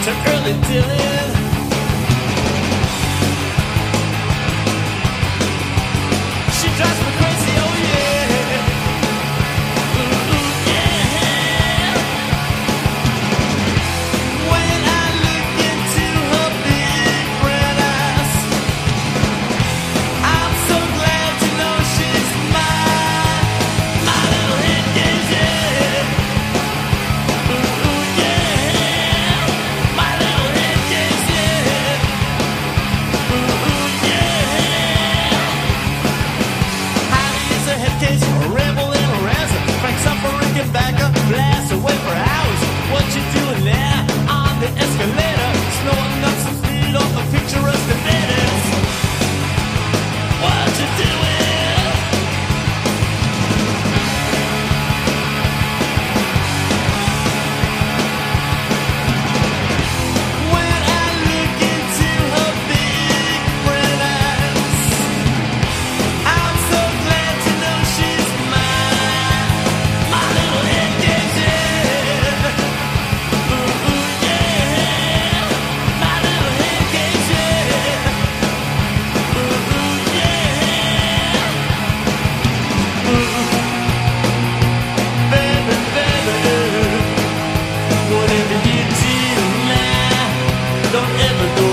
to early Dylan. She drives me crazy, oh yeah. Ooh, yeah. When I look into her big brown eyes, I'm so glad to know she's mine. My little head gaze, yeah. Ooh, yeah. My little head gaze, yeah. Ooh, yeah. Heidi is a head case, a rebel and a razzer. Frank suffering and back up, blast away for hours. What you doing there on the escalator? Snorting up some speed off the picturesque tomatoes. What you doing? When I look into her big brown eyes, I'm so glad to know she's mine. My little head gaze, yeah. Ooh, yeah. My little head gaze, yeah. Ooh, yeah. Baby, baby, whatever you do now, don't ever go